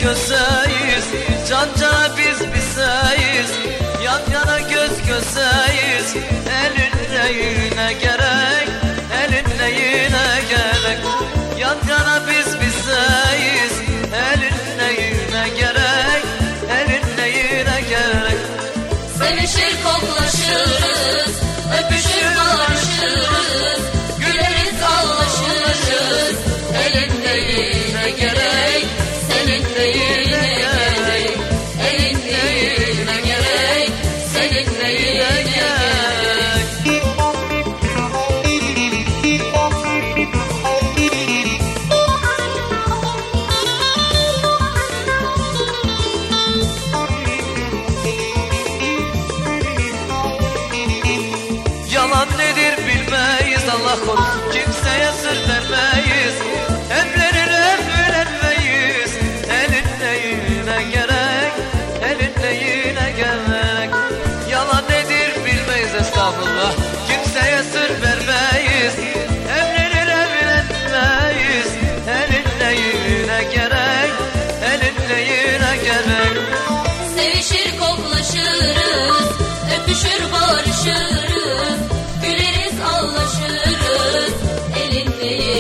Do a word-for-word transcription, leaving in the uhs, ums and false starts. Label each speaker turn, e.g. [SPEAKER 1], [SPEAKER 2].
[SPEAKER 1] gözeyiz, can cana biz bizeyiz. Yan yana göz gözeyiz, elinle yine gerek, elinle yine gerek. Yan yana biz bizeyiz, elinle yine gerek, elinle yine gerek.
[SPEAKER 2] Sevişir koklaşırız, öpüşür barışırız, güleriz ağlaşırız, elinle yine gerek, seninle yine gerek, elinle yine gerek, seninle yine gerek.
[SPEAKER 1] Yalan nedir bilmeyiz, Allah korusun kimseye sır vermeyiz. Evlenir evlenmeyiz, elinle yine gerek, elinle yine gerek. Yalan nedir bilmeyiz, estağfurullah, kimseye sır vermeyiz. Evlenir evlenmeyiz, elinle yine gerek, elinle yine gerek.
[SPEAKER 2] Sevişir koklaşırız, öpüşür barışırız, güleriz ağlaşırız, elinle